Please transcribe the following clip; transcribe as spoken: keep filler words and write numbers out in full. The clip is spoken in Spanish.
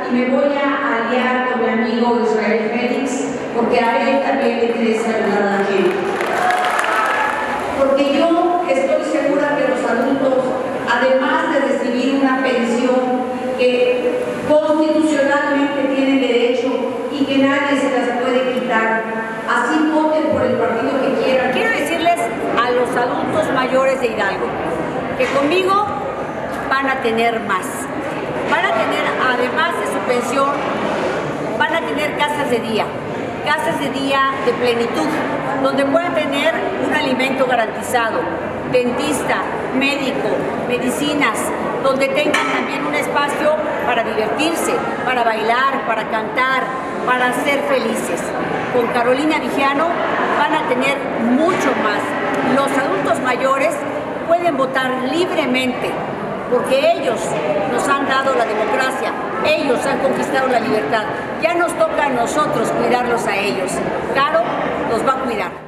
y me voy a aliar con mi amigo Israel Félix, porque a él también le interesa ayudar a la gente. Porque yo estoy segura que los adultos, además de recibir una pensión que constitucionalmente tienen derecho y que nadie se las puede quitar, así voten por el partido que quieran. Quiero decirles a los adultos mayores de Hidalgo que conmigo van a tener más. Van a tener, además de su pensión, van a tener casas de día, casas de día de plenitud, donde puedan tener un alimento garantizado, dentista, médico, medicinas, donde tengan también un espacio para divertirse, para bailar, para cantar, para ser felices. Con Carolina Vigiano van a tener mucho más. Los adultos mayores pueden votar libremente, porque ellos nos han dado la democracia, ellos han conquistado la libertad. Ya nos toca a nosotros cuidarlos a ellos. Caro los va a cuidar.